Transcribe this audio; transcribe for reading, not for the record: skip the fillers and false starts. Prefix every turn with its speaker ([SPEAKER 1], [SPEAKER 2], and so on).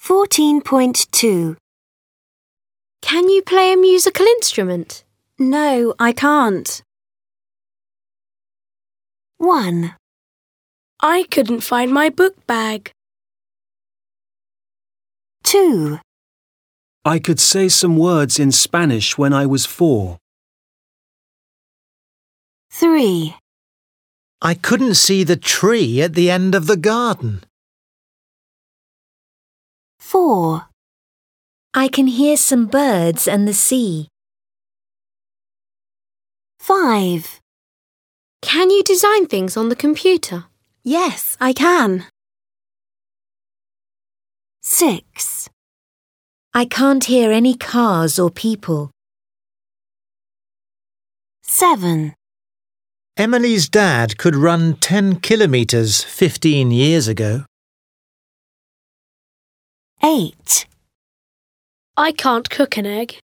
[SPEAKER 1] 14.2.
[SPEAKER 2] Can you play a musical instrument?
[SPEAKER 1] No, I can't. 1,
[SPEAKER 2] I couldn't find my book bag.
[SPEAKER 1] 2,
[SPEAKER 3] I could say some words in Spanish when I was 4.
[SPEAKER 1] 3,
[SPEAKER 4] I couldn't see the tree at the end of the garden.
[SPEAKER 1] 4,
[SPEAKER 5] I can hear some birds and the sea.
[SPEAKER 1] 5.
[SPEAKER 2] Can you design things on the computer?
[SPEAKER 1] Yes, I can. 6,
[SPEAKER 5] I can't hear any cars or people.
[SPEAKER 1] 7,
[SPEAKER 4] Emily's dad could run 10 kilometres 15 years ago.
[SPEAKER 1] 8.
[SPEAKER 2] I can't cook an egg.